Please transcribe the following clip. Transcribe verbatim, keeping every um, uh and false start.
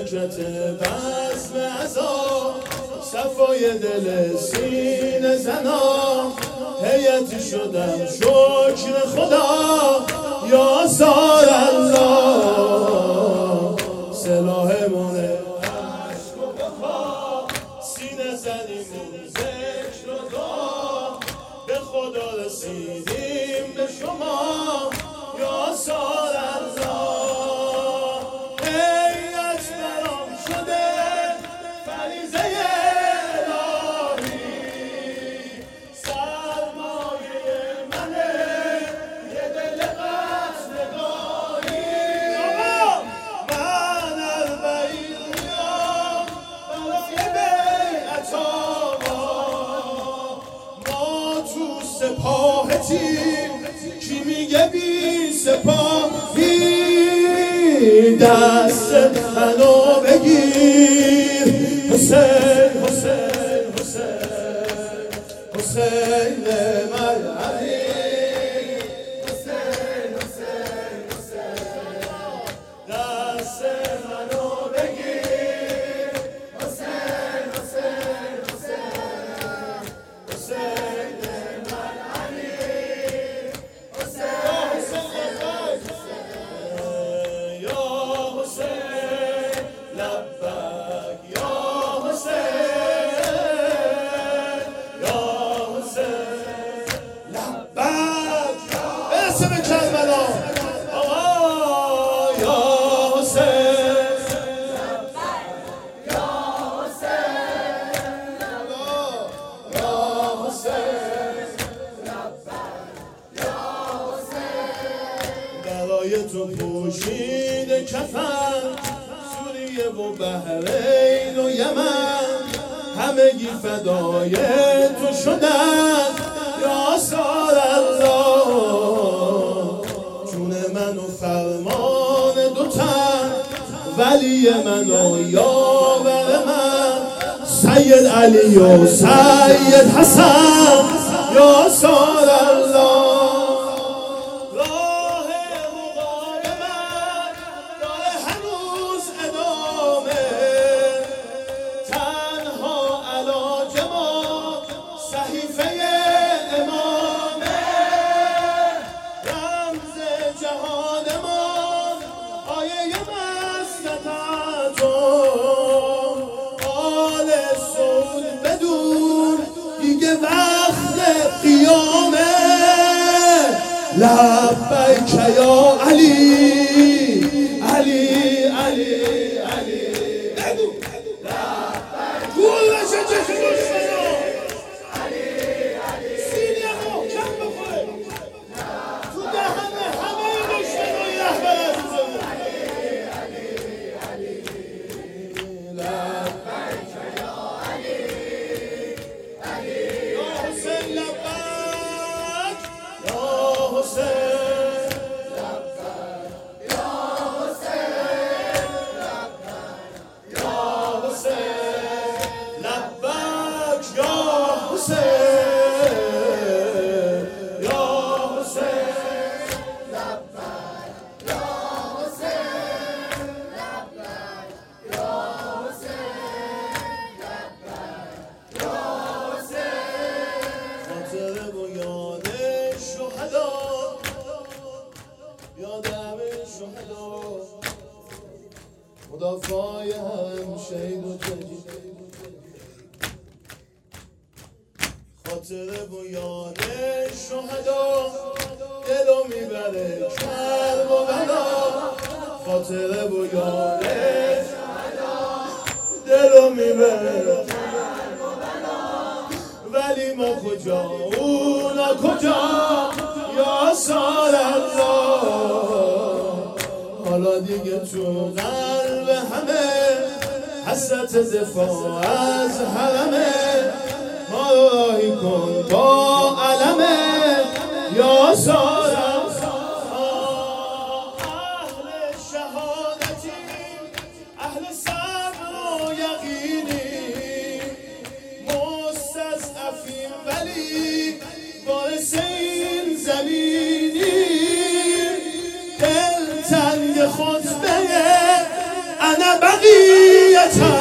برکت بزم عزا صفای دل سینه زنا هیتی شدم شکر خدا یا سار الله سلاحمون عشق و وفا سینه زدیمون ذکر و دعا به خدا رسیدیم به شما یا سار الله هیت برام شده فریضه الهی سرمایه منه یه دل قصدگاهی من البعید میام برای بیعت آقا ما تو سپاه تیم کی میگه بی سپاهی دست منو بگیر حسین حسین حسین حسین مرعلی حسین حسین حسین دست منو بگیر حسین حسین حسین حسین مرعلی تو پوشیده کفن سوریه و بحرین و یمن همگی فدای تو شدن یا سار الله جون من و فرمان دو تن ولی من و یاور من سید علی و سید حسن یا سار الله لبیک یا علی علی علی علی بگو لبیک گول بشه چشم دشمنا علی علی سینه محکم بخوره تو دهن همه دشمنای رهبر عزیزمون علی علی علی لبیک یا علی علی یا حسین لبیک یا حسین مدافعای هم شهید و جدید خاطر و یاد شهدا دلو میبره کرب و بلا خاطر و یاد شهدا دلو میبره کرب و بلا ولی ما کجا اونا کجا یا سال الله حالا دیگه تو قلب همه حسرت دفاع از حرمه ما رو راهی کن با علمه یا سال اهل شهادتی اهل صبر و یقینی مستضعفیم ولی وارث این زمینی دل تنگ خطبه انا بقی تا